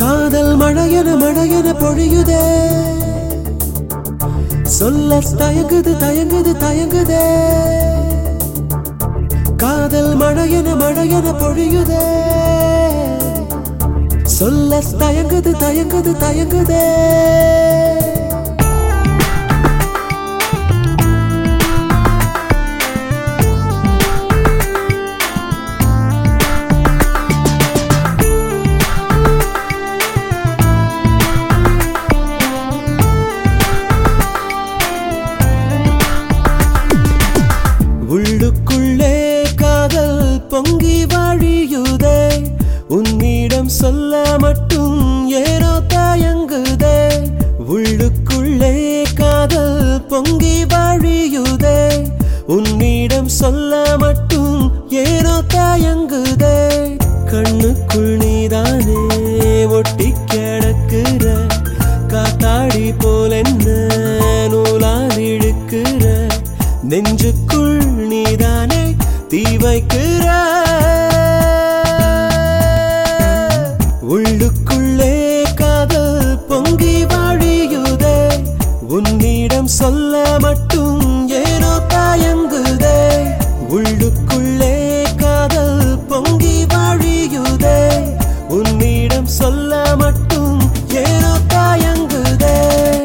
காதல் மழையென பொழியுதே சொல்ல தயங்குதே காதல் மழையென பொழியுதே சொல்ல தயங்குதே உள்ளுக்குள்ளே காதல் பொங்கி வழியுதே உன்னிடம் சொல்ல மட்டும் ஏனோ தயங்குதே உள்ளுக்குள்ளே காதல் பொங்கி வழியுதே உன்னிடம் சொல்ல மட்டும் ஏனோ தயங்குதே கண்ணுக்குள் நீதானே ஒட்டி கிடக்குற காத்தாடி போல என்ன நூலால் இழுக்குற நெஞ்சுக்குள் நீதானே தீ வைக்கிற உள்ளுக்குள்ளே காதல் பொங்கி வழியுதே உன்னிடம் சொல்ல மட்டும் ஏனோ தயங்குதே உள்ளுக்குள்ளே காதல் பொங்கி வழியுதே உன்னிடம் சொல்ல மட்டும் ஏனோ தயங்குதே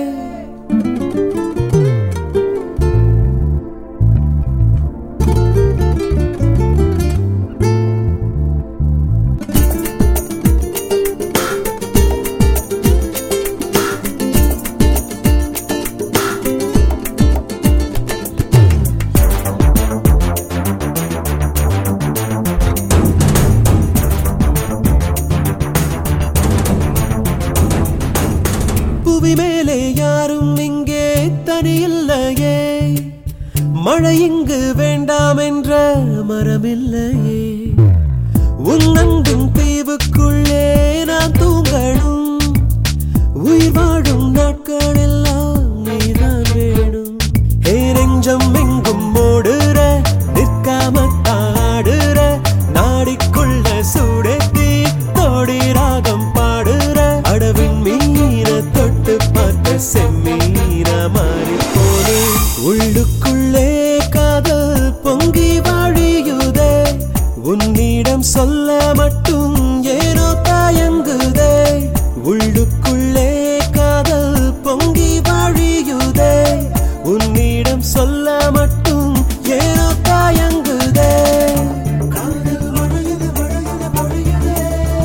புவி மேலே யாரும் இங்கே தனியில்லையே மழை இங்கு வேண்டாம் என்ற மரமில்லையே உன்னங்கும் தீவுக்குள்ளே நான் தூங்கணும் உயிர் வாழும் நாட்கள் எல்லாம் நீதான் வேணும் நெஞ்சம் எங்கும் ஓடுற நிற்காம தாடுற நாடிக்குள்ள சூடேத்தி தோடி ராகம் பாடுற அடவின் மீன தொட்டு பார்த்த செம்மீன மாறி போனே உள்ளுக்குள்ளே காதல் பொங்கி வழியுதே உன்னிடம் சொல்ல மட்டும் ஏனோ தயங்குதே உள்ளுக்குள்ளே காதல் பொங்கி வழியுதே உன்னிடம் சொல்ல மட்டும் ஏனோ தயங்குதே காதல் மழையென பொழியுதே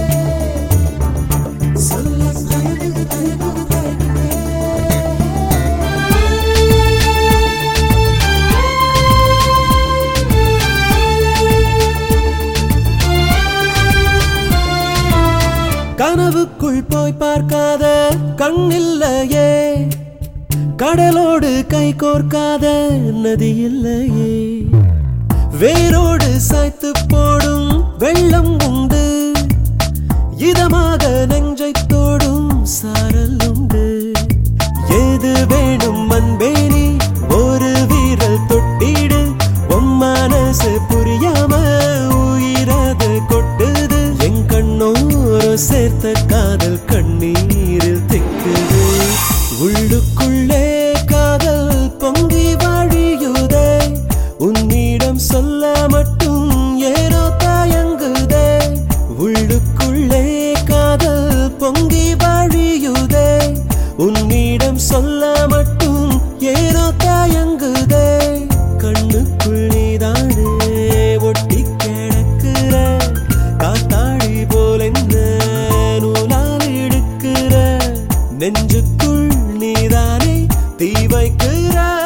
சொல்ல தயங்குதே கனவுக்குள் போய் பார்க்காத கண்ணில்லையே கடலோடு கை கோர்க்காத நதி இல்லையே வேரோடு சாய்த்து போடும் வெள்ளம் உண்டு இதமாக நெஞ்சை தோடும் சாரல் உண்டு எது வேணும் அன்பேனி ஒரு வீரல் தொட்டிடு உன் மனசு புரியாம உயிரது கொட்டுது என் கண்ணோர சேர்த்த காதல் கண்ணீரில் திக்குது உள்ளுக்குள்ளே காதல் பொங்கி வழியுதே உன்னிடம் சொல்ல மட்டும் ஏனோ தயங்குதே உள்ளுக்குள்ளே காதல் பொங்கி வழியுதே உன்னிடம் சொல்ல மட்டும் ஏனோ தயங்குதே கண்ணுக்குள் நீதானே ஒட்டி கிடக்குற காத்தாடி போல என்ன நூலால் இழுக்குற நெஞ்சுக்குள் நீதானே தீ வைக்கிற